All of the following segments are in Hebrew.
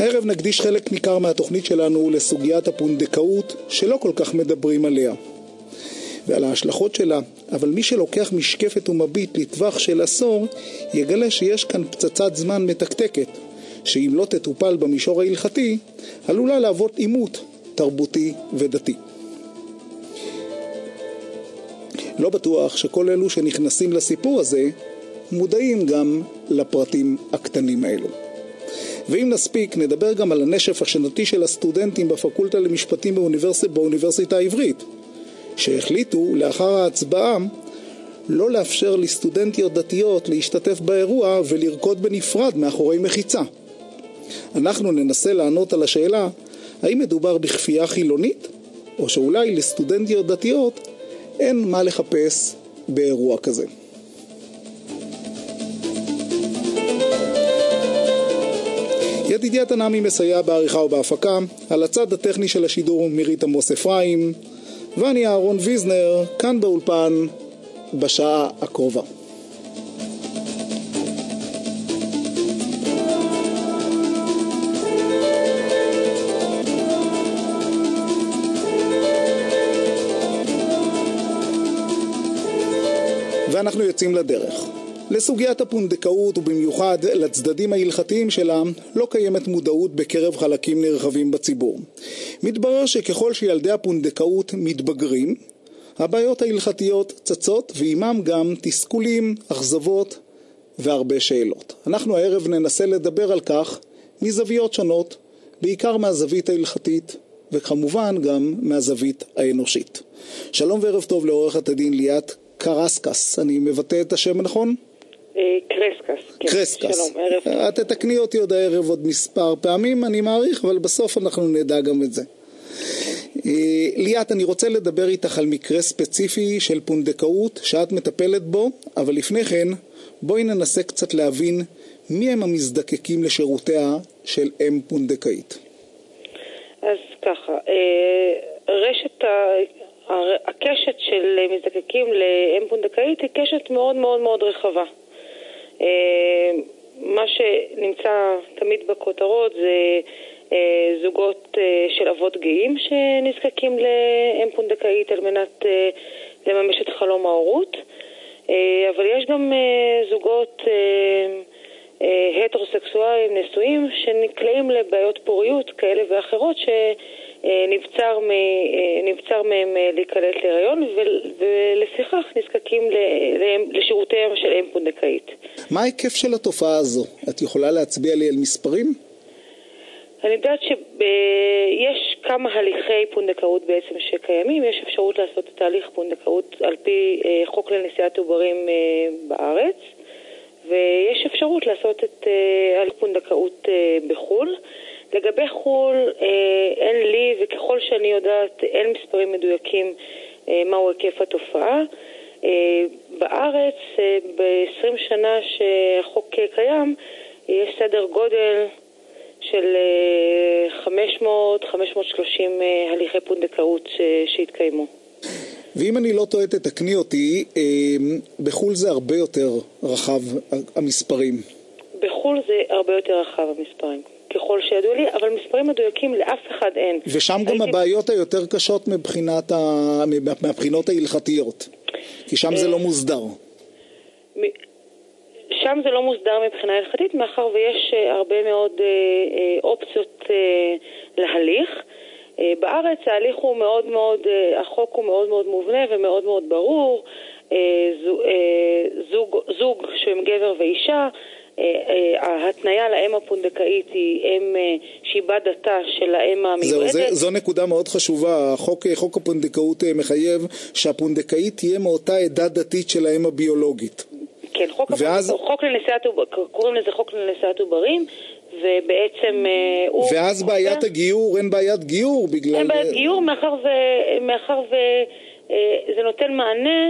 הערב נקדיש חלק ניכר מהתוכנית שלנו לסוגיית הפונדקאות שלא כל כך מדברים עליה ועל ההשלכות שלה, אבל מי שלוקח משקפת ומביט לטווח של עשור יגלה שיש כאן פצצת זמן מתקתקת שאם לא תטופל במישור ההלכתי עלולה להוות עימות תרבותי ודתי. לא בטוח שכל אלו שנכנסים לסיפור הזה מודעים גם לפרטים הקטנים האלו. ואם נספיק נדבר גם על הנשף השנתי של הסטודנטים בפקולטה למשפטים באוניברסיטה העברית, שהחליטו לאחר ההצבעה לא לאפשר לסטודנטיות דתיות להשתתף באירוע ולרקוד בנפרד מאחורי מחיצה. אנחנו ננסה לענות על השאלה האם מדובר בכפייה חילונית או שאולי לסטודנטיות דתיות אין מה לחפש באירוע כזה. ידידיה תנעמי מסייע בעריכה ובהפקה, על הצד הטכני של השידור מירית עמוס אפרים, ואני אהרון ויזנר, כאן באולפן בשעה הקרובה. ואנחנו יוצאים לדרך. לסוגיית הפונדקאות ובמיוחד לצדדים ההלכתיים שלה לא קיימת מודעות בקרב חלקים נרחבים בציבור. מתברר שככל שילדי הפונדקאות מתבגרים, הבעיות ההלכתיות צצות ועימם גם תסכולים, אכזבות והרבה שאלות. אנחנו הערב ננסה לדבר על כך מזוויות שונות, בעיקר מהזווית ההלכתית וכמובן גם מהזווית האנושית. שלום וערב טוב לעורכת הדין ליאת קרסקס, אני מבטא את השם נכון? קרסקס. כן. קרסקס. שלום, ערב טוב. את תתקני אותי עוד הערב עוד מספר פעמים, אני מעריך, אבל בסוף אנחנו נדע גם את זה. ליאת, אני רוצה לדבר איתך על מקרה ספציפי של פונדקאות שאת מטפלת בו, אבל לפני כן בואי ננסה קצת להבין מי הם המזדקקים לשירותיה של אם פונדקאית. אז ככה, הקשת של מזדקקים לאם פונדקאית היא קשת מאוד מאוד מאוד רחבה. מה שנמצא תמיד בכותרות זה זוגות של אבות גאים שנזקקים לאם פונדקאית על מנת לממש את חלום ההורות, אבל יש גם זוגות הטרוסקסואלים נשואים שנקלעים לבעיות פוריות כאלה ואחרות שנבצר מהם להיקלט להיריון, ולפיכך נזקקים לשירותיהם של אם פונדקאית. מה ההיקף של התופעה הזו? את יכולה להצביע לי על מספרים? אני יודעת שיש כמה הליכי פונדקאות בעצם שקיימים. יש אפשרות לעשות את תהליך פונדקאות על פי חוק לנשיאת עוברים בארץ, ויש אפשרות לעשות את הליך פונדקאות בחול. לגבי חול אין לי, וככל שאני יודעת אין מספרים מדויקים מהו היקף התופעה. בארץ ב-20 שנה שהחוק קיים יש סדר גודל של 530 הליכי פונדקאות שהתקיימו. ואם אני לא טועה תתקני אותי, בחול זה הרבה יותר רחב המספרים. בחול זה הרבה יותר רחב המספרים, ככל שידעו לי, אבל מספרים מדויקים לאף אחד אין. ושם גם הבעיות היותר קשות מהבחינות ההלכתיות, כי שם זה לא מוסדר. שם זה לא מוסדר מבחינה הלכתית, מאחר ויש הרבה מאוד אופציות להליך. בארץ ההליך הוא מאוד מאוד, החוק הוא מאוד מאוד מובנה ומאוד מאוד ברור. זוג שהם גבר ואישה, ההתניה לאם הפונדקאית היא אם שהיא בת דתה של האם המיועדת. זו נקודה מאוד חשובה. חוק הפונדקאות מחייב שהפונדקאית תהיה מאותה עדה דתית של האם הביולוגית. כן, קוראים לזה חוק לנשיאת עוברים, ובעצם ואז בעיית הגיור, אין בעיית גיור בגלל... אין בעיית גיור, מאחר וזה נותן מענה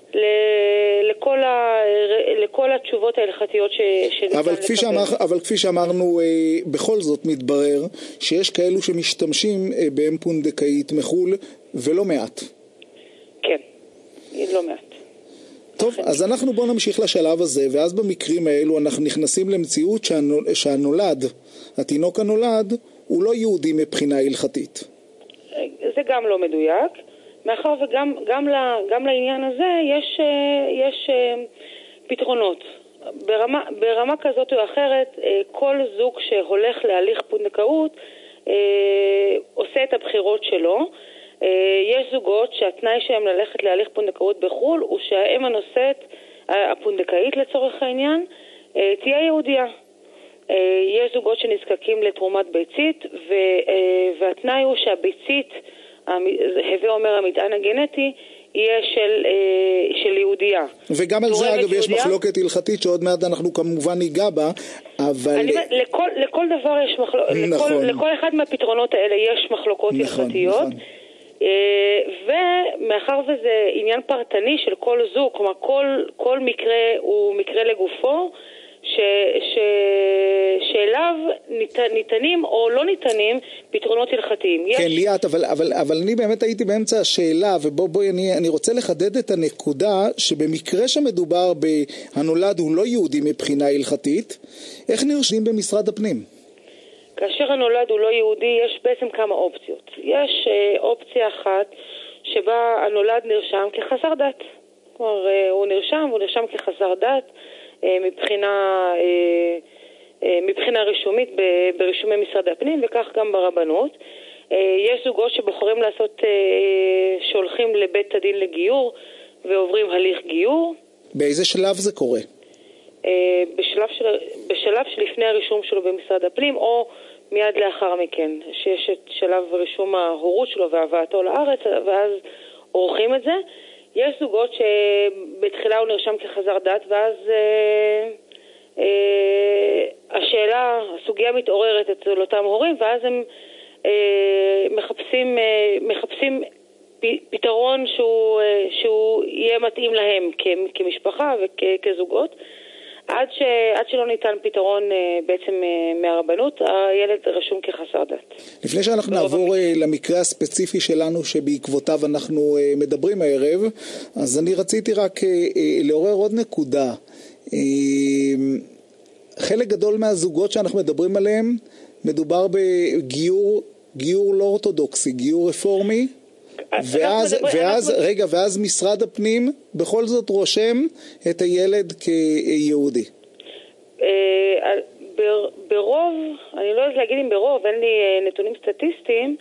לכל התשובות ההלכתיות אבל כפי שאמרנו, בכל זאת מתברר שיש כאלו שמשתמשים באם פונדקאית מחול ולא מעט. כן, לא מעט. טוב, אז אנחנו בוא נמשיך לשלב הזה, ואז במקרים האלו אנחנו נכנסים למציאות שהנולד, התינוק הנולד, הוא לא יהודי מבחינה הלכתית. זה גם לא מדויק, מאחר וגם לעניין הזה יש פתרונות. ברמה כזאת או אחרת, כל זוג שהולך להליך פונדקאות עושה את הבחירות שלו. יש זוגות שהתנאי שהם ללכת להליך פונדקאות בחול הוא שהאם הנושאת, הפונדקאית לצורך העניין, תהיה יהודייה. יש זוגות שנזקקים לתרומת ביצית, והתנאי הוא שהביצית, הווה אומר המטען הגנטי, יהיה של יהודייה. וגם על זה אגב יש מחלוקת הלכתית שעוד מעט אנחנו כמובן ניגע בה, אבל... לכל דבר יש מחלוקת, נכון. לכל אחד מהפתרונות האלה יש מחלוקות הלכתיות. נכון. ומאחר וזה עניין פרטני של כל זוג, כלומר כל מקרה הוא מקרה לגופו, שאליו ניתנים או לא ניתנים פתרונות הלכתיים. כן, ליאת, אבל אני באמת הייתי באמצע השאלה, ובואי אני רוצה לחדד את הנקודה שבמקרה שמדובר בהנולד הוא לא יהודי מבחינה הלכתית, איך נרשמים במשרד הפנים? כאשר הנולד הוא לא יהודי, יש בעצם כמה אופציות. יש אופציה אחת שבה הנולד נרשם כחסר דת. כלומר, הוא נרשם כחסר דת מבחינה רישומית ברישומי משרד הפנים, וכך גם ברבנות. יש זוגות שבוחרים לעשות, שהולכים לבית הדין לגיור ועוברים הליך גיור. באיזה שלב זה קורה? בשלב שלפני הרישום שלו במשרד הפנים, או מיד לאחר מכן, שיש את שלב רישום ההורות שלו והבאתו לארץ, ואז עורכים את זה. יש זוגות שבתחילה הוא נרשם כחזר דת, ואז הסוגיה מתעוררת אצל אותם הורים, ואז הם מחפשים פתרון שהוא יהיה מתאים להם כמשפחה וכזוגות. עד שלא ניתן פתרון בעצם מהרבנות, הילד רשום כחסר דת. לפני שאנחנו נעבור למקרה הספציפי שלנו שבעקבותיו אנחנו מדברים הערב, אז אני רציתי רק לעורר עוד נקודה. חלק גדול מהזוגות שאנחנו מדברים עליהם, מדובר בגיור לא אורתודוקסי, גיור רפורמי, ואז משרד הפנים בכל זאת רושם את הילד כיהודי. ברוב, אני לא יודעת להגיד אם ברוב, אין לי נתונים סטטיסטיים,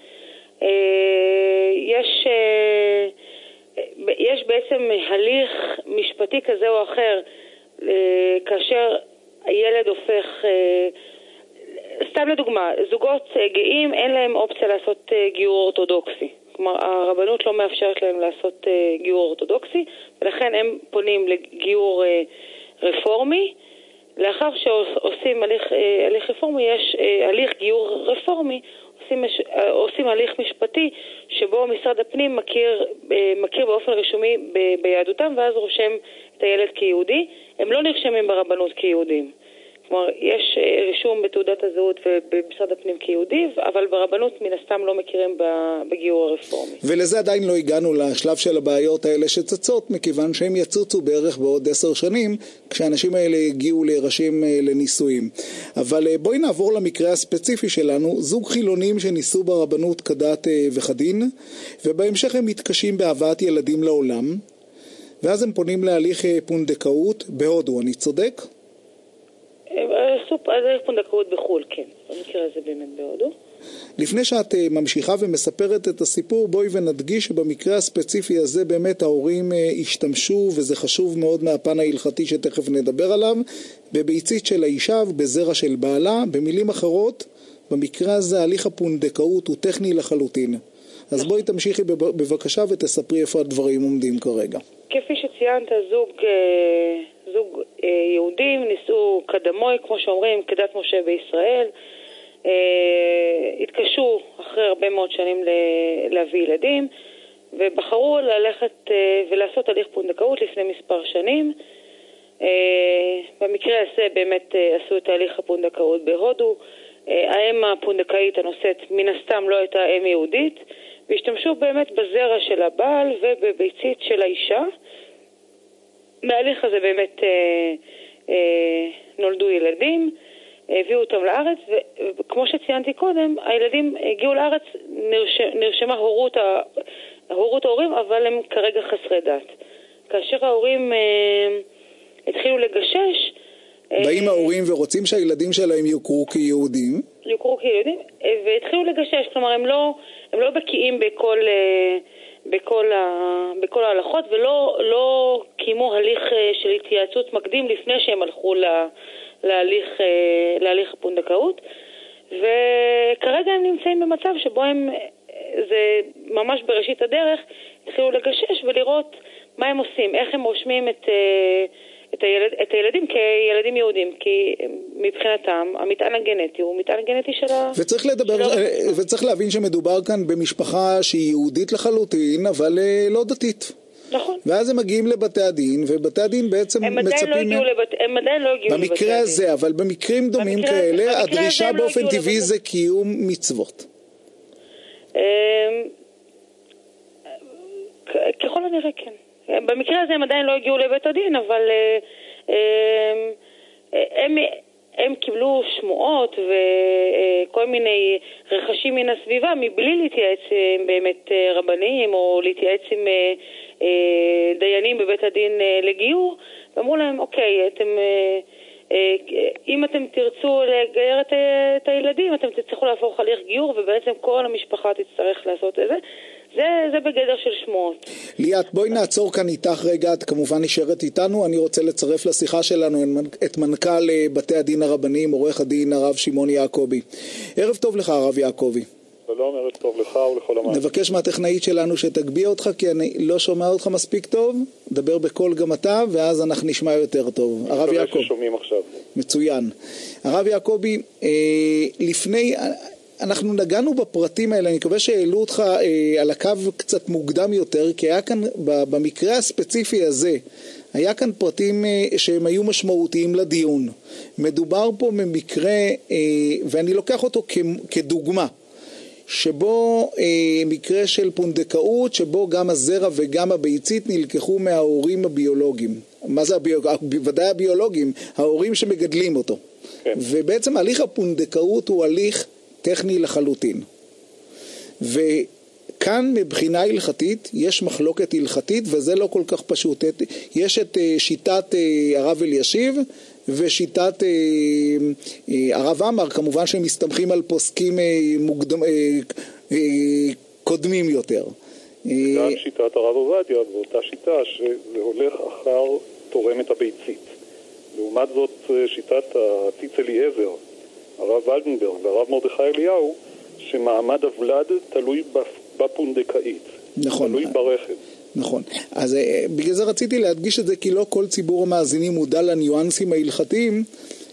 יש בעצם הליך משפטי כזה או אחר, כאשר הילד הופך, סתם לדוגמה, זוגות גאים אין להם אופציה לעשות גיור אורתודוקסי. כלומר, הרבנות לא מאפשרת להם לעשות גיור אורתודוקסי, ולכן הם פונים לגיור רפורמי. לאחר שעושים הליך רפורמי, יש הליך גיור רפורמי, עושים הליך משפטי, שבו משרד הפנים מכיר באופן רשומי ביהדותם, ואז רושם את הילד כיהודי. הם לא נרשמים ברבנות כיהודים. כלומר, יש רישום בתעודת הזהות ובמשרד הפנים כיהודי, אבל ברבנות מן הסתם לא מכירים בגיור הרפורמי. ולזה עדיין לא הגענו לשלב של הבעיות האלה שצצות, מכיוון שהם יצוצו בערך בעוד 10 שנים, כשאנשים האלה הגיעו להירשים לנישואים. אבל בואי נעבור למקרה הספציפי שלנו, זוג חילונים שניסו ברבנות כדת וכדין, ובהמשך הם מתקשים בהבאת ילדים לעולם, ואז הם פונים להליך פונדקאות בהודו, אני צודק? הליך פונדקאות בחול, כן. במקרה הזה באמת בהודו. לפני שאת ממשיכה ומספרת את הסיפור, בואי ונדגיש שבמקרה הספציפי הזה באמת ההורים השתמשו, וזה חשוב מאוד מהפן ההלכתי שתכף נדבר עליו, בביצית של האישה ובזרע של בעלה. במילים אחרות, במקרה הזה הליך הפונדקאות הוא טכני לחלוטין. אז בואי תמשיכי בבקשה ותספרי איפה הדברים עומדים כרגע. כפי שציינת, זוג יהודים נישאו כדמוי, כמו שאומרים, כדת משה בישראל, התקשו אחרי הרבה מאוד שנים להביא ילדים, ובחרו ללכת ולעשות הליך פונדקאות לפני מספר שנים. במקרה הזה באמת עשו את הליך הפונדקאות בהודו. האם הפונדקאית הנושאת מן הסתם לא הייתה אם יהודית, והשתמשו באמת בזרע של הבעל ובביצית של האישה. מההליך הזה באמת נולדו ילדים, הביאו אותם לארץ, וכמו שציינתי קודם, הילדים הגיעו לארץ, נרשמה הורות ההורים, אבל הם כרגע חסרי דת. כאשר ההורים התחילו לגשש, באים ההורים ורוצים שהילדים שלהם יוכרו כיהודים. והתחילו לגשש, כלומר הם לא בקיאים בכל ההלכות, ולא קיימו הליך של התייעצות מקדים לפני שהם הלכו להליך הפונדקאות, וכרגע הם נמצאים במצב שבו זה ממש בראשית הדרך, התחילו לגשש ולראות מה הם עושים, איך הם רושמים את הילדים כילדים יהודים, כי מבחינתם המטען הגנטי הוא מטען הגנטי של וצריך להבין שמדובר כאן במשפחה שהיא יהודית לחלוטין, אבל לא דתית. נכון. ואז הם מגיעים לבתי הדין, ובתי הדין בעצם מצפים... הם עדיין לא הגיעו לבתי הדין. במקרה הזה, אבל במקרים דומים כאלה, הדרישה באופן טבעי זה קיום מצוות. ככל הנראה כן. במקרה הזה הם עדיין לא הגיעו לבית הדין, אבל הם קיבלו שמועות וכל מיני רכשים מן הסביבה מבלי להתייעץ עם באמת רבנים או להתייעץ עם דיינים בבית הדין לגיור, ואמרו להם, אוקיי, אם אתם תרצו לגייר את הילדים, אתם תצטרכו להפוך הליך גיור, ובעצם כל המשפחה תצטרך לעשות את זה. זה בגדר של שמועות. ליאת, בואי נעצור כאן איתך רגע, את כמובן נשארת איתנו, אני רוצה לצרף לשיחה שלנו את מנכ"ל בתי הדין הרבניים, עורך הדין הרב שמעון יעקבי. ערב טוב לך הרב יעקבי. שלום, ערב טוב לך ולכל המאזינים. נבקש מהטכנאית שלנו שתגביה אותך, כי אני לא שומע אותך מספיק טוב, דבר בקול גם אתה, ואז אנחנו נשמע יותר טוב. הרב יעקב. שומעים עכשיו. מצוין. הרב יעקבי, לפני... אנחנו נגענו בפרטים האלה, אני מקווה שהעלו אותך על הקו קצת מוקדם יותר, כי היה כאן, במקרה הספציפי הזה, היה כאן פרטים שהם היו משמעותיים לדיון. מדובר פה במקרה, ואני לוקח אותו כדוגמה, שבו מקרה של פונדקאות, שבו גם הזרע וגם הביצית נלקחו מההורים הביולוגיים. מה זה ודאי הביולוגיים? ההורים שמגדלים אותו. כן. ובעצם הליך הפונדקאות הוא הליך טכני לחלוטין. וכאן מבחינה הלכתית יש מחלוקת הלכתית, וזה לא כל כך פשוט. יש את שיטת הרב אלישיב ושיטת הרב עמר, כמובן שהם מסתמכים על פוסקים קודמים יותר. גם שיטת הרב עובדיה, ואותה שיטה שזה הולך אחר תורמת הביצית. לעומת זאת שיטת הציץ אליעזר, הרב ולדנברג והרב מרדכי אליהו, שמעמד הוולד תלוי בפונדקאית. נכון. תלוי ברחם. נכון. אז בגלל זה רציתי להדגיש את זה, כי לא כל ציבור המאזינים מודע לניואנסים ההלכתיים,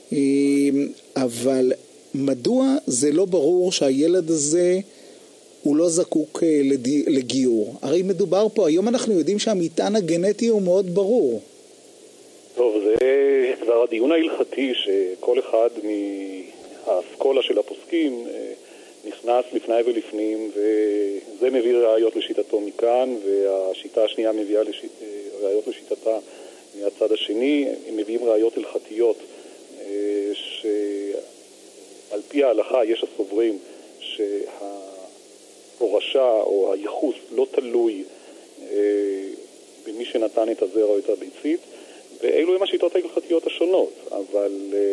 אבל מדוע זה לא ברור שהילד הזה הוא לא זקוק לגיור? הרי מדובר פה, היום אנחנו יודעים שהמטען הגנטי הוא מאוד ברור. טוב, זה כבר הדיון ההלכתי שכל אחד מהאסכולה של הפוסקים נכנס לפני ולפנים, וזה מביא ראיות לשיטתו מכאן, והשיטה השנייה מביאה ראיות לשיטתה מהצד השני. הם מביאים ראיות הלכתיות שעל פי ההלכה יש הסוברים שההורשה או הייחוס לא תלוי במי שנתן את הזרע או את הביצית, ואלו הם השיטות ההלכתיות השונות, אבל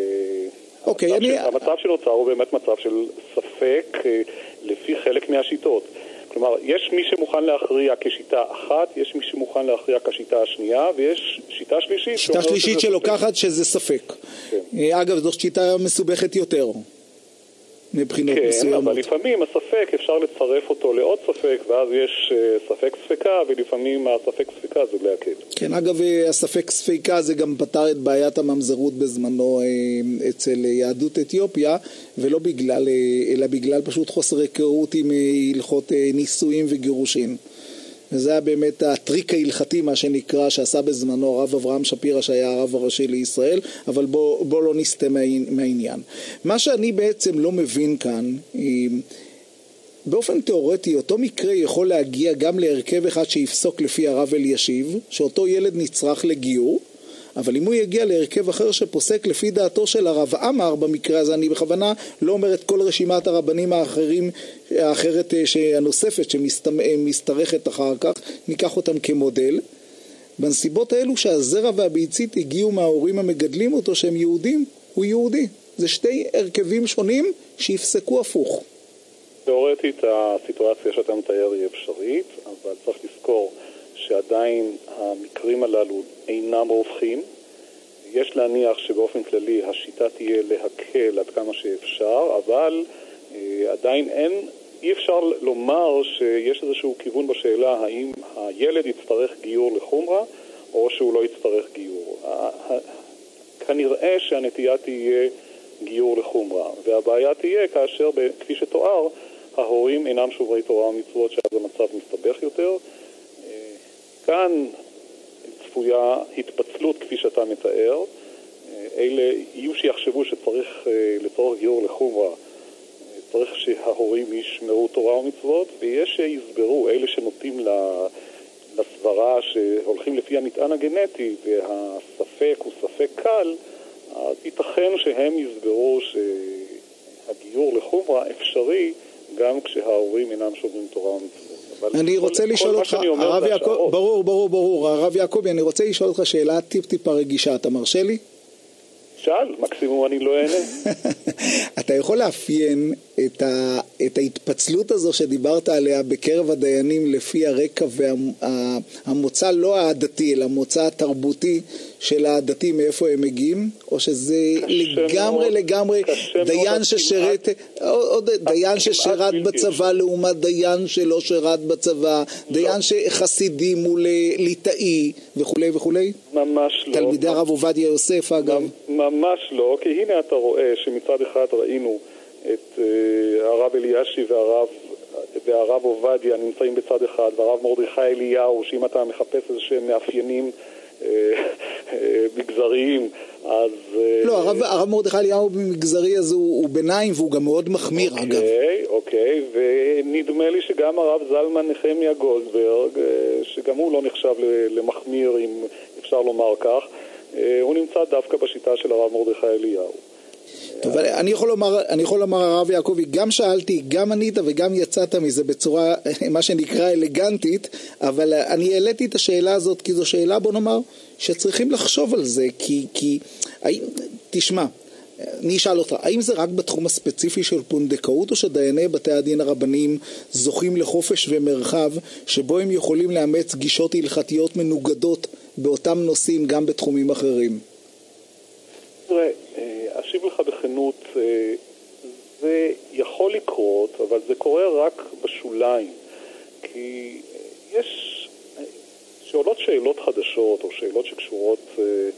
המצב שנוצר הוא באמת מצב של ספק לפי חלק מהשיטות. כלומר, יש מי שמוכן להכריע כשיטה אחת, יש מי שמוכן להכריע כשיטה השנייה, ויש שיטה שלישית. שיטה שלישית שלוקחת שזה ספק. כן. אגב, זו שיטה מסובכת יותר. מבחינות מסוימות. אבל לפעמים הספק אפשר לצרף אותו לעוד ספק, ואז יש ספק ספקה, ולפעמים הספק ספקה זה להקל. כן, אגב, הספק ספקה זה גם פתר את בעיית הממזרות בזמנו אצל יהדות אתיופיה, ולא בגלל, אלא בגלל פשוט חוסר היכרות עם הלכות נישואים וגירושין. וזה היה באמת הטריק ההלכתי, מה שנקרא, שעשה בזמנו הרב אברהם שפירא, שהיה הרב הראשי לישראל, אבל בוא לא נסתה מהעניין. מה שאני בעצם לא מבין כאן, באופן תיאורטי אותו מקרה יכול להגיע גם להרכב אחד שיפסוק לפי הרב אלישיב, שאותו ילד נצרך לגיור, אבל אם הוא יגיע להרכב אחר שפוסק לפי דעתו של הרב עמר, במקרה הזה אני בכוונה לא אומר את כל רשימת הרבנים האחרת הנוספת שמסתרכת אחר כך, ניקח אותם כמודל. בנסיבות האלו שהזרע והביצית הגיעו מההורים המגדלים אותו שהם יהודים, הוא יהודי. זה שתי הרכבים שונים שיפסקו הפוך. תיאורטית הסיטואציה שאתה מתאר היא אפשרית, אבל צריך לזכור שעדיין המקרים הללו אינם רווחים. יש להניח שבאופן כללי השיטה תהיה להקל עד כמה שאפשר, אבל עדיין אי אפשר לומר שיש איזשהו כיוון בשאלה האם הילד יצטרך גיור לחומרה או שהוא לא יצטרך גיור. כנראה שהנטייה תהיה גיור לחומרה, והבעיה תהיה כאשר, כפי שתואר, ההורים אינם שומרי תורה ומצוות, שאז המצב מסתבך יותר. כאן צפויה התפצלות כפי שאתה מתאר. אלה יהיו שיחשבו שצריך לצורך גיור לחומרה, צריך שההורים ישמרו תורה ומצוות, ויש שיסברו, אלה שנוטים לסברה שהולכים לפי המטען הגנטי והספק הוא ספק קל, אז ייתכן שהם יסברו שהגיור לחומרה אפשרי גם כשההורים אינם שומרים תורה ומצוות. אני רוצה לשאול אותך, הרב יעקב, ברור, הרב יעקבי, אני רוצה לשאול אותך שאלה טיפה רגישה, אתה מרשה לי? שאל, מקסימום אני לא אענה. אתה יכול לאפיין את ההתפצלות הזו שדיברת עליה בקרב הדיינים לפי הרקע והמוצא לא העדתי, אלא המוצא התרבותי של העדתי מאיפה הם מגיעים? או שזה לגמרי דיין ששירת, דיין ששירת בצבא לעומת דיין שלא שירת בצבא, דיין שחסידי מול ליטאי וכולי וכולי? ממש לא. תלמידי הרב עובדיה יוסף אגב? ממש לא, כי הנה אתה רואה שמצד אחד ראינו את הרב אלישיב והרב עובדיה נמצאים בצד אחד, והרב מרדכי אליהו, שאם אתה מחפש איזשהם מאפיינים מגזריים, אז... לא, הרב מרדכי אליהו במגזרי הזה הוא ביניים, והוא גם מאוד מחמיר אגב. אוקיי, ונדמה לי שגם הרב זלמן נחמיה גולדברג, שגם הוא לא נחשב למחמיר, אם אפשר לומר כך, הוא נמצא דווקא בשיטה של הרב מרדכי אליהו. טוב, אני יכול לומר הרב יעקבי, גם שאלתי, גם ענית וגם יצאת מזה בצורה מה שנקרא אלגנטית, אבל אני העליתי את השאלה הזאת כי זו שאלה, בוא נאמר, שצריכים לחשוב על זה, כי תשמע, אני אשאל אותך, האם זה רק בתחום הספציפי של פונדקאות, או שדייני בתי הדין הרבניים זוכים לחופש ומרחב שבו הם יכולים לאמץ גישות הלכתיות מנוגדות באותם נושאים גם בתחומים אחרים? תראה, אשיב לך בכנות, זה יכול לקרות, אבל זה קורה רק בשוליים, כי יש שעולות שאלות חדשות או שאלות שקשורות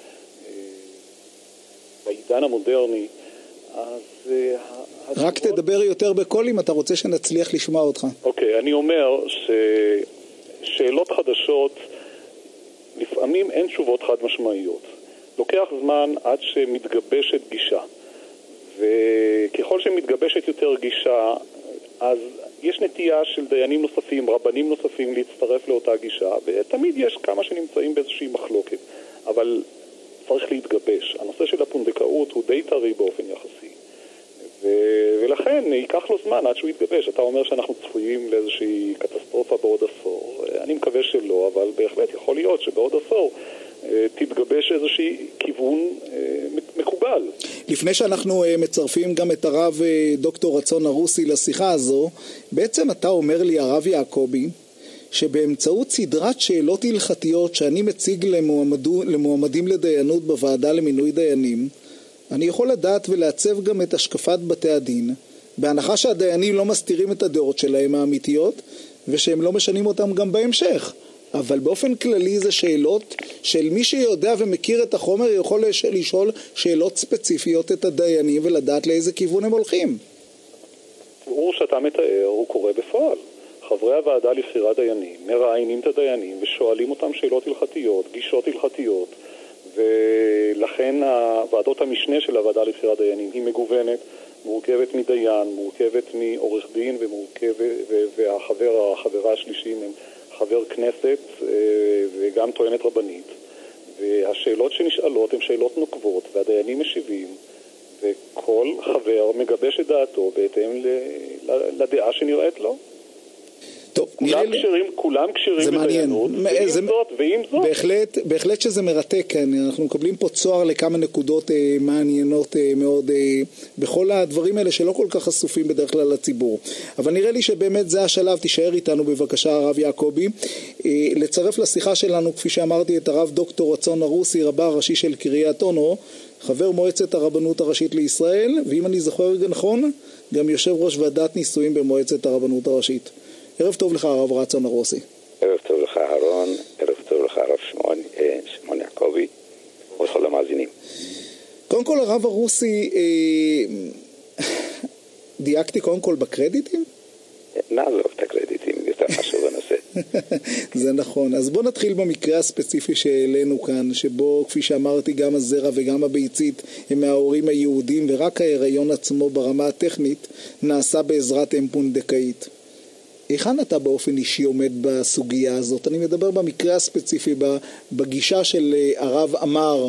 בעידן המודרני, אז... רק תדבר יותר בקול אם אתה רוצה שנצליח לשמוע אותך. אוקיי, אני אומר ששאלות חדשות, לפעמים אין תשובות חד משמעיות. לוקח זמן עד שמתגבשת גישה, וככל שמתגבשת יותר גישה, אז יש נטייה של דיינים נוספים, רבנים נוספים להצטרף לאותה גישה, ותמיד יש כמה שנמצאים באיזושהי מחלוקת, אבל צריך להתגבש. הנושא של הפונדקאות הוא די טרי באופן יחסי, ולכן ייקח לו זמן עד שהוא יתגבש. אתה אומר שאנחנו צפויים לאיזושהי קטסטרופה בעוד עשור, אני מקווה שלא, אבל בהחלט יכול להיות שבעוד עשור תתגבש איזושהי כיוון מקובל. לפני שאנחנו מצרפים גם את הרב דוקטור רצון הרוסי לשיחה הזו, בעצם אתה אומר לי הרב יעקבי שבאמצעות סדרת שאלות הלכתיות שאני מציג למועמדים לדיינות בוועדה למינוי דיינים, אני יכול לדעת ולעצב גם את השקפת בתי הדין, בהנחה שהדיינים לא מסתירים את הדעות שלהם האמיתיות ושהם לא משנים אותם גם בהמשך. אבל באופן כללי זה שאלות של מי שיודע ומכיר את החומר יכול לשאול שאלות ספציפיות את הדיינים ולדעת לאיזה כיוון הם הולכים. תיאור שאתה מתאר הוא קורה בפועל. חברי הוועדה לבחירת דיינים מראיינים את הדיינים ושואלים אותם שאלות הלכתיות, גישות הלכתיות, ולכן ועדות המשנה של הוועדה לבחירת דיינים היא מגוונת מורכבת מדיין, מורכבת מעורך דין, והחברה השלישי הם חבר כנסת וגם טוענת רבנית. והשאלות שנשאלות הן שאלות נוקבות, והדיינים משיבים, וכל חבר מגבש את דעתו בהתאם לדעה שנראית לו. טוב, כולם קשרים בדיינות, ועם זאת. בהחלט שזה מרתק, אנחנו מקבלים פה צוהר לכמה נקודות מעניינות מאוד בכל הדברים האלה שלא כל כך חשופים בדרך כלל לציבור. אבל נראה לי שבאמת זה השלב, תישאר איתנו בבקשה הרב יעקבי, לצרף לשיחה שלנו כפי שאמרתי את הרב דוקטור רצון הרוסי, רבה הראשי של קריית אונו, חבר מועצת הרבנות הראשית לישראל, ואם אני זוכר נכון, גם יושב ראש ועדת נישואים במועצת הרבנות הראשית. ערב טוב לך הרב רצון הרוסי. ערב טוב לך אהרון, ערב טוב לך הרב שמעון יעקבי ולכל המאזינים. קודם כל הרב הרוסי, דייקתי קודם כל בקרדיטים? נעזוב את הקרדיטים, יותר חשוב הנושא. זה נכון, אז בוא נתחיל במקרה הספציפי שהעלינו כאן, שבו כפי שאמרתי גם הזרע וגם הביצית הם מההורים היהודים, ורק ההיריון עצמו ברמה הטכנית נעשה בעזרת אם פונדקאית. היכן אתה באופן אישי עומד בסוגיה הזאת? אני מדבר במקרה הספציפי, בגישה של הרב אמר,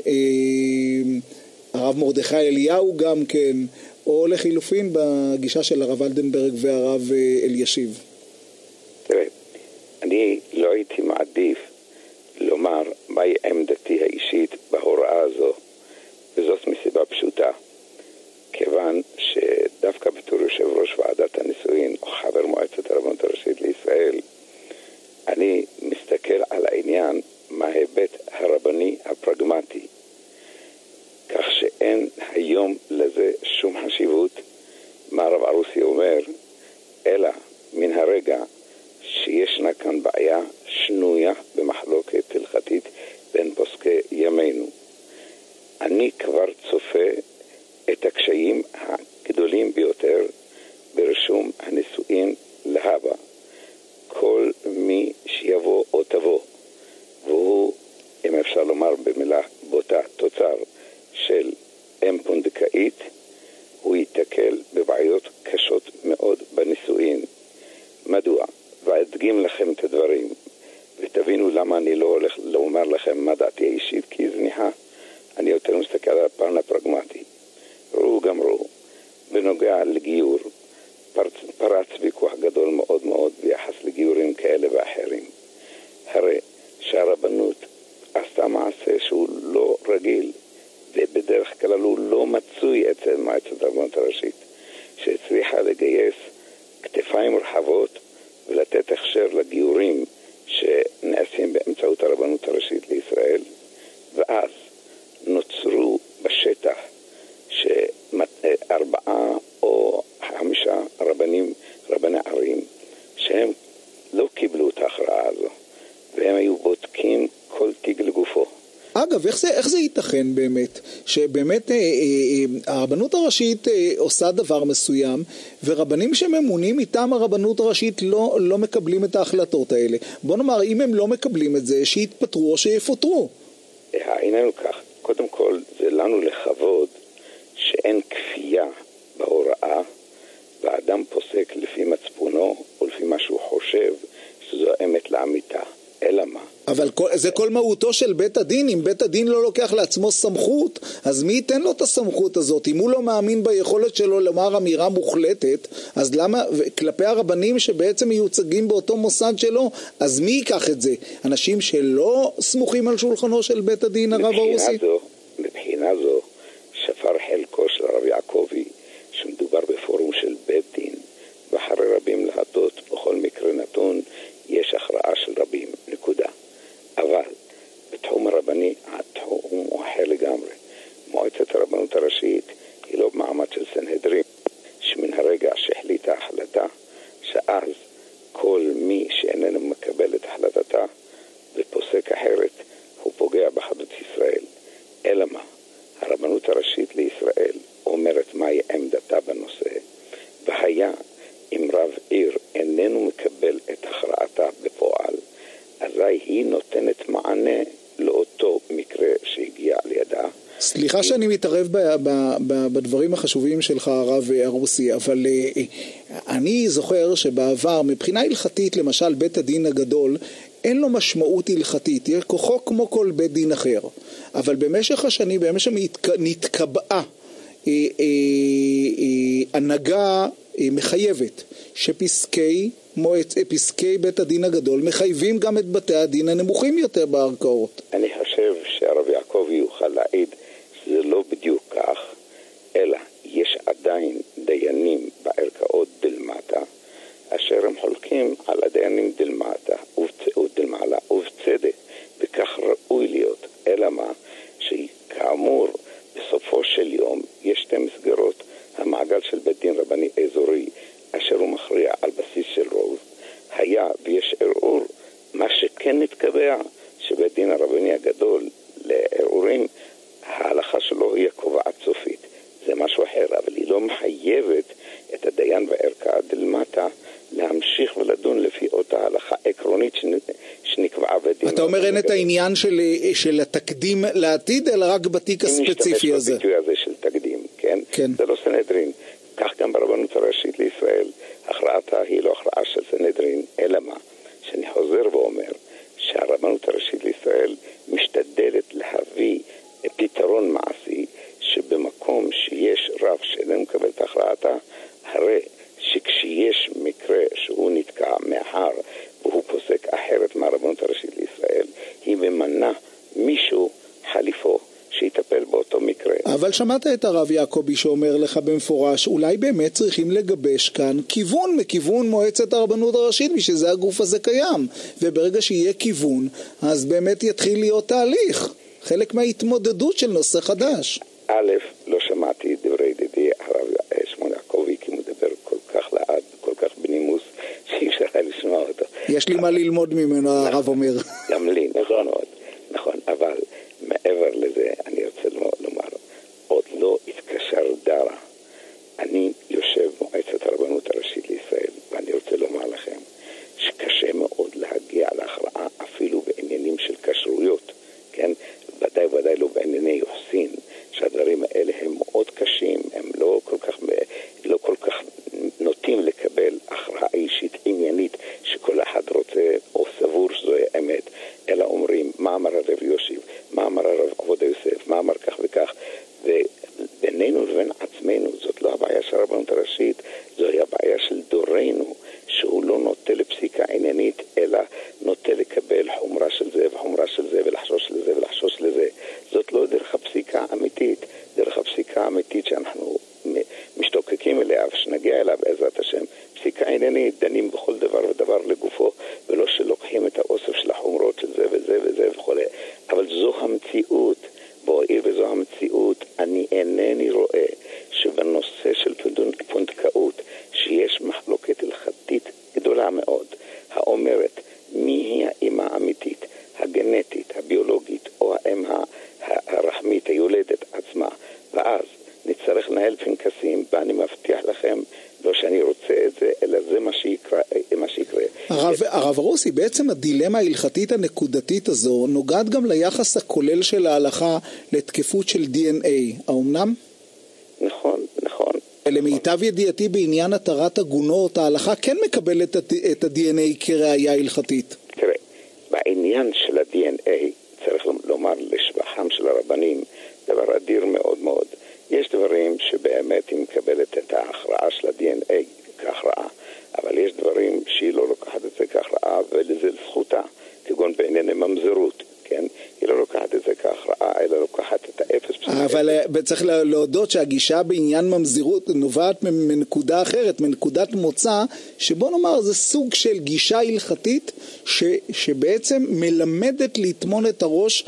הרב מרדכי אליהו גם כן, או לחילופין בגישה של הרב אלדנברג והרב אלישיב. תראה, אני לא הייתי מעדיף לומר מהי עמדתי האישית בהוראה הזו, וזאת מסיבה פשוטה. כיוון שדווקא בתור יושב ראש ועדת הנישואין או חבר מועצת הרבנות הראשית לישראל, אני מסתכל על העניין מההיבט הרבני הפרגמטי, כך שאין היום לזה שום חשיבות מה הרב ערוסי אומר, אלא מן הרגע שישנה כאן בעיה שנויה במחלוקת הלכתית בין פוסקי ימינו. אני כבר צופה את הקשיים הגדולים ביותר ברשום הנישואין להבא. כל מי שיבוא או תבוא, והוא, אם אפשר לומר במילה בוטה, תוצר של אם פונדקאית, הוא ייתקל בבעיות קשות מאוד בנישואין. מדוע? ואדגים לכם את הדברים, ותבינו למה אני לא הולך לומר לכם מה דעתי האישית, כי היא זניחה. אני יותר מסתכל על הפן הפרגמטי. ראו גם ראו, בנוגע לגיור, פרץ ויכוח גדול מאוד מאוד ביחס לגיורים כאלה ואחרים. הרי שהרבנות עשתה מעשה שהוא לא רגיל, ובדרך כלל הוא לא מצוי אצל מועצת הרבנות הראשית, שהצליחה לגייס כתפיים רחבות ולתת הכשר לגיורים שנעשים באמצעות הרבנות הראשית לישראל, ואז נוצרו בשטח שארבעה או חמישה רבני ערים שהם לא קיבלו את ההכרעה הזו, והם היו בודקים כל תיק לגופו. אגב, איך זה ייתכן באמת, שבאמת הרבנות הראשית עושה דבר מסוים, ורבנים שממונים מטעם הרבנות הראשית לא מקבלים את ההחלטות האלה? בוא נאמר, אם הם לא מקבלים את זה, שיתפטרו או שיפוטרו. אבל זה כל מהותו של בית הדין. אם בית הדין לא לוקח לעצמו סמכות, אז מי ייתן לו את הסמכות הזאת? אם הוא לא מאמין ביכולת שלו לומר אמירה מוחלטת, אז למה, כלפי הרבנים שבעצם מיוצגים באותו מוסד שלו, אז מי ייקח את זה? אנשים שלא סמוכים על שולחנו של בית הדין, הרב הרוסי? מבחינה זו שפר חלקו של הרב יעקבי, שמדובר בפורום של בית דין, ואחרי רבים להטות בכל מקרה נתון, יש הכרעה של רבים, נקודה. אבל בתחום הרבני, התחום הוא אחר לגמרי. מועצת הרבנות הראשית היא לא במעמד של סנהדרין, שמן הרגע שהחליטה החלטה, שאז כל מי שאיננו מקבל את החלטתה ופוסק אחרת, הוא פוגע באחדות ישראל. אלא מה? הרבנות הראשית לישראל אומרת מהי עמדתה בנושא, והיה אם רב עיר איננו מקבל את הכרעתה בפועל, אזי היא נותנת מענה לאותו מקרה שהגיע לידה. סליחה שאני מתערב בדברים החשובים שלך, הרב ערוסי, אבל אני זוכר שבעבר, מבחינה הלכתית, למשל בית הדין הגדול, אין לו משמעות הלכתית, יש כוחו כמו כל בית דין אחר. אבל במשך השנים, במשך נתקבעה הנהגה מחייבת, שפסקי בית הדין הגדול מחייבים גם את בתי הדין הנמוכים יותר בערכאות. אני חושב שהרב יעקב יוכל להעיד שזה לא בדיוק כך, אלא יש עדיין דיינים בערכאות דלמטה, אשר הם חולקים על הדיינים דלמטה ודלמעלה ובצדק, וכך ראוי להיות. אלא מה? שכאמור בסופו של יום יש שתי מסגרות, המעגל של בית דין רבני אזורי אשר הוא מכריע על בסיס של רוב, היה ויש ערעור, מה שכן נתקבע שבית דין הרבני הגדול לערעורים ההלכה שלו היא הקובעת סופית, זה משהו אחר, אבל היא לא מחייבת את הדיין בערכאה דלמטה להמשיך ולדון לפי אותה הלכה עקרונית שנקבעה בדין. אתה אומר אין את העניין של התקדים לעתיד, אלא רק בתיק הספציפי הזה. אם נשתמש בביטוי הזה של תקדים, כן? זה לא סנהדרין. כך גם ברבנות הראשית לישראל, הכרעתה היא לא הכרעה של סנהדרין, אלא מה? שאני חוזר ואומר שהרבנות הראשית לישראל משתדלת להביא פתרון מעשי, שבמקום שיש רב שאיננו מקבל את הכרעתה, הרי שכשיש מקרה שהוא נתקע מאחר והוא פוסק אחרת מהרבנות הראשית לישראל, היא ממנה מישהו חליפו שיטפל באותו מקרה. אבל שמעת את הרב יעקבי שאומר לך במפורש, אולי באמת צריכים לגבש כאן כיוון מכיוון מועצת הרבנות הראשית, בשביל זה הגוף הזה קיים, וברגע שיהיה כיוון אז באמת יתחיל להיות תהליך, חלק מההתמודדות של נושא חדש. א', לא שמעתי דברי ידידי הרב שמואל יעקבי, כי הוא מדבר כל כך לאט, כל כך בנימוס, שאי אפשר לשמוע אותו. יש לי מה ללמוד ממנו, הרב אומר. גם לי, נכון מאוד. נכון, אבל מעבר לזה, אני רוצה לומר, עוד לא התקשר דרה. אני יושב מועצת הרבנות הראשית לישראל, ואני רוצה לומר לכם, שקשה מאוד להגיע להכרעה אפילו בעניינים של כשרויות, כן? ודאי לא בענייני יוחסין, שהדברים האלה הם מאוד קשים, הם לא כל כך נוטים לקבל הכרעה אישית עניינית שכל אחד רוצה או סבור שזו אמת, אלא אומרים מה אמר הרב יושיב, מה אמר הרב עובדיה יוסף, מה אמר כך וכך, ובינינו לבין עצמנו, זאת לא הבעיה של הרבנות הראשית, זוהי הבעיה של דורנו, שהוא לא נוטה לפסיקה עניינית, אלא נוטה לקבל חומרה של זה וחומרה של זה ולחשוש לזה ולחשוש לזה. זאת לא דרך הפסיקה האמיתית, דרך הפסיקה האמיתית שאנחנו משתוקקים אליה ושנגיע אליה בעזרת השם. פסיקה עניינית, דנים בכל דבר ודבר לגופו, ולא שלוקחים את האוסף של החומרות של זה וזה וזה וכו'. אבל זו המציאות, וזו המציאות, אני אינני רואה שבנושא של פונדקאות, שיש מחלוקת הלכתית גדולה מאוד, האומרת מי היא האמא האמיתית, הגנטית, הביולוגית, או האם הרחמית, היולדת עצמה, ואז נצטרך לנהל פנקסים, ואני מבטיח לכם, לא שאני רוצה את זה, אלא זה מה שיקרה. הרב ערוסי, בעצם הדילמה ההלכתית הנקודתית הזו נוגעת גם ליחס הכולל של ההלכה לתקפות של DNA, האומנם? נכון. למיטב ידיעתי בעניין התרת עגונות, ההלכה כן מקבלת את ה-DNA כראיה הלכתית. תראה, בעניין של ה-DNA צריך לומר לשבחם של הרבנים דבר אדיר מאוד מאוד. יש דברים שבאמת היא מקבלת את ההכרעה של ה-DNA כהכרעה, אבל יש דברים שהיא לא לוקחת את זה כהכרעה ולזה זכותה, כגון בענייני ממזרות, כן? היא לא לוקחת את זה כהכרעה, אלא לוקחת את האפס. אבל צריך להודות שהגישה בעניין ממזרות נובעת מנקודה אחרת, מנקודת מוצא, שבוא נאמר זה סוג של גישה הלכתית שבעצם מלמדת לטמון את הראש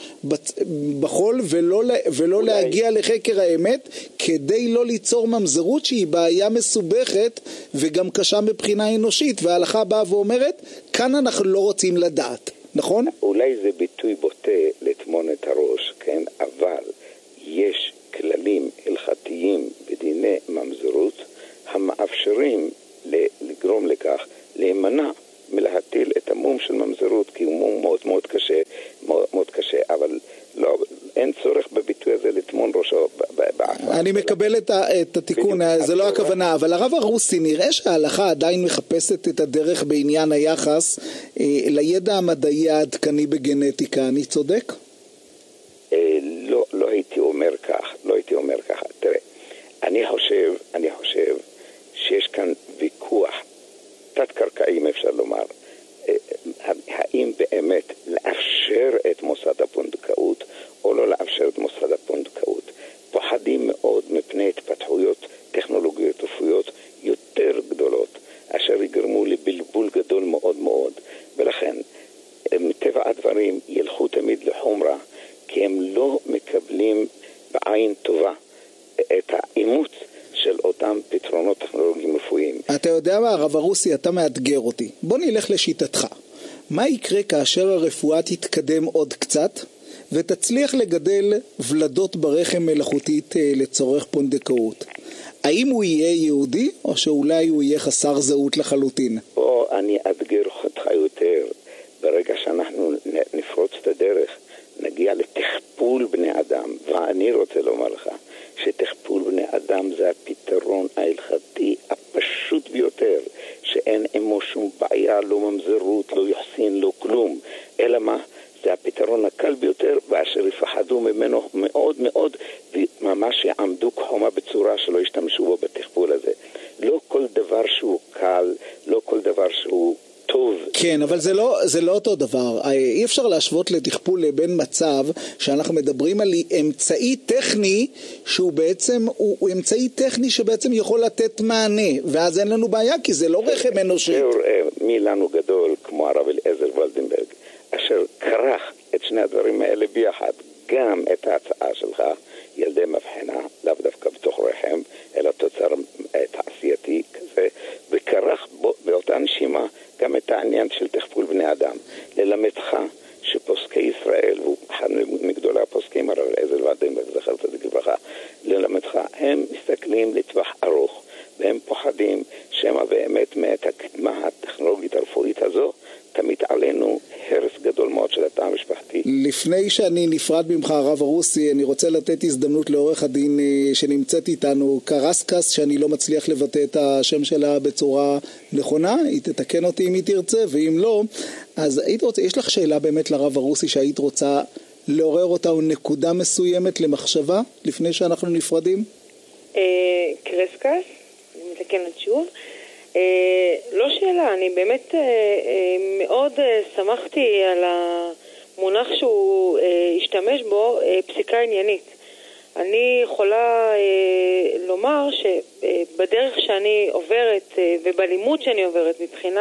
בחול ולא להגיע לחקר האמת, כדי לא ליצור ממזרות שהיא בעיה מסובכת וגם קשה מבחינה אנושית, וההלכה באה ואומרת כאן אנחנו לא רוצים לדעת, נכון? אולי זה ביטוי בוטה לטמון את הראש, כן? אבל יש כללים הלכתיים בדיני ממזרות המאפשרים לגרום לכך להימנע מלהטיל את המום של ממזרות, כי הוא מום מאוד מאוד קשה, אבל לא, אין צורך בביטוי הזה לטמון אני מקבל את התיקון, זה לא הכוונה, אבל הרב הרוסי, נראה שההלכה עדיין מחפשת את הדרך בעניין היחס לידע המדעי העדכני בגנטיקה, אני צודק? לא הייתי אומר כך, תראה, אני חושב שיש כאן ויכוח תת-קרקעי, אם אפשר לומר, האם באמת לאפשר את מוסד הפונדקאות או לא לאפשר את מוסד הפונדקאות. פוחדים מאוד מפני התפתחויות טכנולוגיות רפואיות יותר גדולות, אשר יגרמו לבלבול גדול מאוד מאוד, ולכן מטבע הדברים ילכו תמיד לחומרה, כי הם לא מקבלים בעין טובה את האימוץ של אותם פתרונות טכנולוגיים רפואיים. אתה יודע מה, הרב הרוסי, אתה מאתגר אותי. בוא נלך לשיטתך. מה יקרה כאשר הרפואה תתקדם עוד קצת ותצליח לגדל ולדות ברחם מלאכותית לצורך פונדקאות? האם הוא יהיה יהודי או שאולי הוא יהיה חסר זהות לחלוטין? אני אתגר אותך יותר. ברגע שאנחנו נפרוץ את הדרך, נגיע לתכפול בני אדם, ואני רוצה לומר לך שתכפול בני אדם זה הפתרון ההלכתי הפשוט ביותר, שאין עמו שום בעיה, לא ממזרות, לא יחסין, לא כלום, אלא מה? זה הפתרון הקל ביותר, ואשר יפחדו ממנו מאוד מאוד, וממש יעמדו כחומה בצורה שלא ישתמשו בו בתכפול הזה. לא כל דבר שהוא קל, לא כל דבר שהוא טוב. כן, אבל זה לא אותו דבר. אי אפשר להשוות לתכפול לבין מצב שאנחנו מדברים על אמצעי טכני שהוא בעצם, הוא אמצעי טכני שבעצם יכול לתת מענה, ואז אין לנו בעיה, כי זה לא רחם אנושי. מי לנו גדול כמו הרב אליעזר ולדנברג, אשר כרך את שני הדברים האלה ביחד, גם את ההצעה שלך, ילדי מבחנה, לאו דווקא בתוך רחם, אלא תוצר תעשייתי כזה, וכרך באותה נשימה גם את העניין של תכפול בני אדם. ללמדך שפוסקי ישראל, והוא אחד מגדולי הפוסקים, הרב אליעזר ולדנברג, זכר צדיק לברכה, ללמדך, הם מסתכלים לטווח ארוך, והם פוחדים שמה באמת מאת הקדמה הטכנולוגית הרפואית הזו, תמיד עלינו הרס גדול מאוד של התא המשפחתי. לפני שאני נפרד ממך הרב הרוסי, אני רוצה לתת הזדמנות לעורך הדין שנמצאת איתנו, קרסקס, שאני לא מצליח לבטא את השם שלה בצורה נכונה, היא תתקן אותי אם היא תרצה, ואם לא, אז יש לך שאלה באמת לרב הרוסי שהיית רוצה לעורר אותה נקודה מסוימת למחשבה לפני שאנחנו נפרדים? קרסקס, אני מתקנת שוב. לא שאלה, אני באמת מאוד שמחתי על המונח שהוא השתמש בו, פסיקה עניינית. אני יכולה לומר שבדרך שאני עוברת ובלימוד שאני עוברת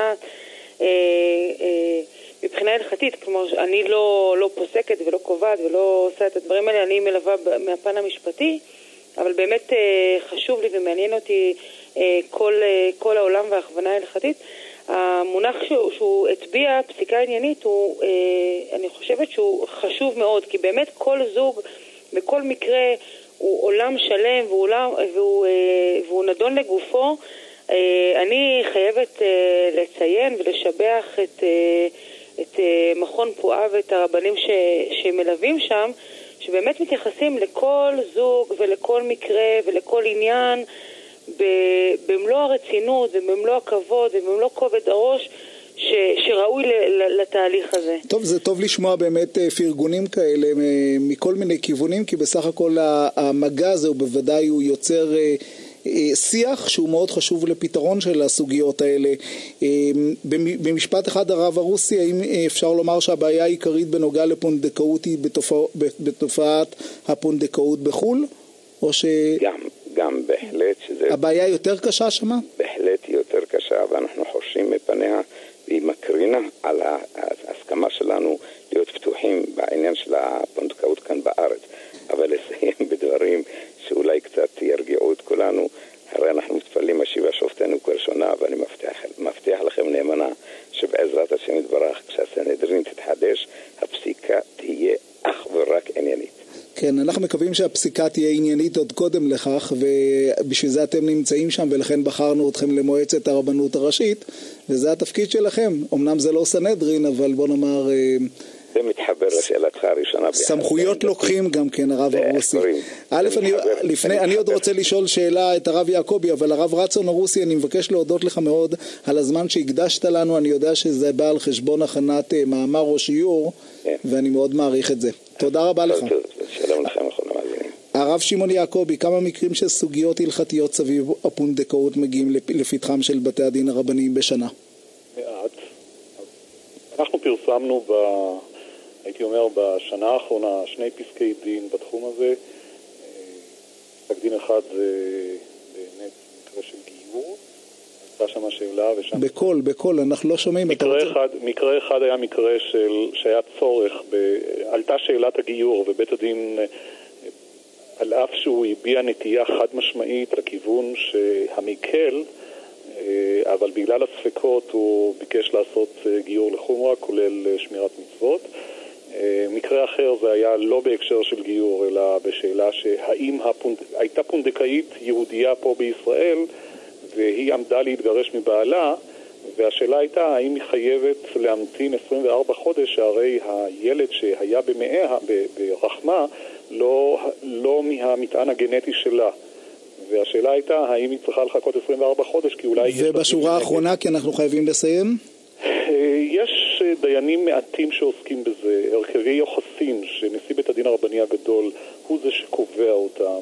מבחינה הלכתית, כלומר אני לא פוסקת ולא קובעת ולא עושה את הדברים האלה, אני מלווה מהפן המשפטי, אבל באמת חשוב לי ומעניין אותי כל העולם וההכוונה ההלכתית. המונח שהוא הטביע, פסיקה עניינית, אני חושבת שהוא חשוב מאוד, כי באמת כל זוג בכל מקרה הוא עולם שלם והוא נדון לגופו. אני חייבת לציין ולשבח את מכון פועה ואת הרבנים שמלווים שם, שבאמת מתייחסים לכל זוג ולכל מקרה ולכל עניין במלוא הרצינות ובמלוא הכבוד ובמלוא כובד הראש שראוי לתהליך הזה. טוב, זה טוב לשמוע באמת פרגונים כאלה מכל מיני כיוונים, כי בסך הכל המגע הזה הוא בוודאי הוא יוצר שיח שהוא מאוד חשוב לפתרון של הסוגיות האלה. במשפט אחד הרב הרוסי, האם אפשר לומר שהבעיה העיקרית בנוגע לפונדקאות היא בתופעת הפונדקאות בחול? או ש... גם בהחלט שזה... הבעיה יותר קשה שמה? בהחלט היא יותר קשה, ואנחנו חושבים מפניה, והיא מקרינה על ההסכמה שלנו להיות פתוחים בעניין של הפונדקאות כאן בארץ. אבל לסיים בדברים שאולי קצת ירגיעו את כולנו. הרי אנחנו מתפללים השיבה שופטנו כראשונה, ואני מבטיח לכם נאמנה שבעזרת השם יתברך, כשהסנהדרין תתחדש, הפסיקה תהיה אך ורק עניינית. כן, אנחנו מקווים שהפסיקה תהיה עניינית עוד קודם לכך, ובשביל זה אתם נמצאים שם, ולכן בחרנו אתכם למועצת הרבנות הראשית, וזה התפקיד שלכם. אמנם זה לא סנהדרין, אבל בוא נאמר, זה מתחבר לשאלתך הראשונה. סמכויות לוקחים גם כן, הרב הרוסי. א', אני עוד רוצה לשאול שאלה את הרב יעקבי, אבל הרב רצון הרוסי, אני מבקש להודות לך מאוד על הזמן שהקדשת לנו. אני יודע שזה בא על חשבון הכנת מאמר או שיעור, ואני מאוד מעריך את זה. תודה רבה לך. שלום לכם, אחרון המאזינים. הרב שמעון יעקבי, כמה מקרים של סוגיות הלכתיות סביב הפונדקאות מגיעים לפתחם של בתי הדין הרבניים בשנה? מעט. אנחנו פרסמנו הייתי אומר בשנה האחרונה 2 פסקי דין בתחום הזה. פסק דין אחד זה באמת מקרה של גיור, הייתה שם שאלה ושם... בכל, אנחנו לא שומעים. מקרה אחד היה מקרה שהיה צורך, עלתה שאלת הגיור ובית הדין, על אף שהוא הביע נטייה חד משמעית לכיוון שהמקל, אבל בגלל הספקות הוא ביקש לעשות גיור לחומרה, כולל שמירת מצוות. מקרה אחר זה היה לא בהקשר של גיור, אלא בשאלה שהאם הייתה פונדקאית יהודייה פה בישראל, והיא עמדה להתגרש מבעלה, והשאלה הייתה האם היא חייבת להמתין 24 חודש, שהרי הילד שהיה במאיה, ברחמה, לא מהמטען הגנטי שלה. והשאלה הייתה האם היא צריכה לחכות 24 חודש, כי אולי... ובשורה האחרונה, כי אנחנו חייבים לסיים? יש דיינים מעטים שעוסקים בזה, הרכבי יוחסין, שנשיא בית הדין הרבני הגדול הוא זה שקובע אותם,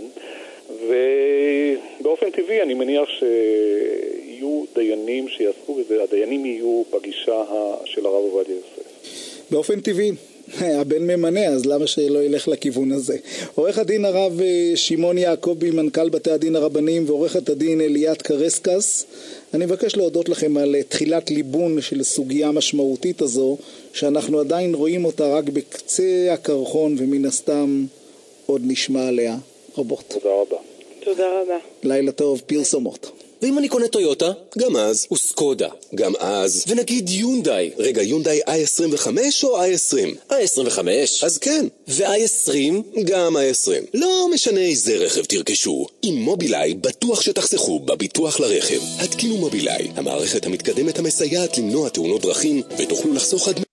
ובאופן טבעי אני מניח שיהיו דיינים שיעסקו בזה, הדיינים יהיו בגישה של הרב עובדיה יוסף. באופן טבעי. הבן ממנה, אז למה שלא ילך לכיוון הזה? עורך הדין הרב שמעון יעקבי, מנכ"ל בתי הדין הרבניים, ועורכת הדין אליית קרסקס, אני מבקש להודות לכם על תחילת ליבון של סוגיה משמעותית הזו, שאנחנו עדיין רואים אותה רק בקצה הקרחון, ומן הסתם עוד נשמע עליה רבות. תודה רבה. תודה רבה. לילה טוב, פרסומות. ואם אני קונה טויוטה, גם אז, וסקודה, גם אז, ונגיד יונדאי. רגע, יונדאי i25 או i20? i25. אז כן. ו-i20? גם i20. לא משנה איזה רכב תרכשו. עם מובילאיי בטוח שתחסכו בביטוח לרכב. התקינו מובילאיי, המערכת המתקדמת המסייעת למנוע תאונות דרכים, ותוכלו לחסוך עד